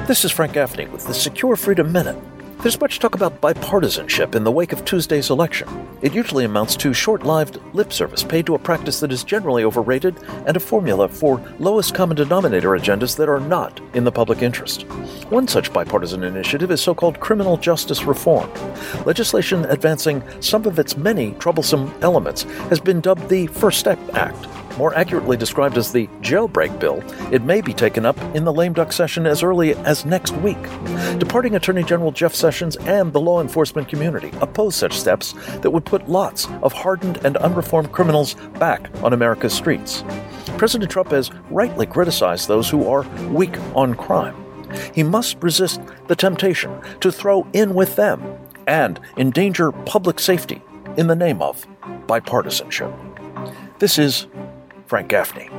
This is Frank Gaffney with the Secure Freedom Minute. There's much talk about bipartisanship in the wake of Tuesday's election. It usually amounts to short-lived lip service paid to a practice that is generally overrated and a formula for lowest common denominator agendas that are not in the public interest. One such bipartisan initiative is so-called criminal justice reform. Legislation advancing some of its many troublesome elements has been dubbed the First Step Act. More accurately described as the jailbreak bill, it may be taken up in the lame duck session as early as next week. Departing Attorney General Jeff Sessions and the law enforcement community oppose such steps that would put lots of hardened and unreformed criminals back on America's streets. President Trump has rightly criticized those who are weak on crime. He must resist the temptation to throw in with them and endanger public safety in the name of bipartisanship. This is Frank Gaffney.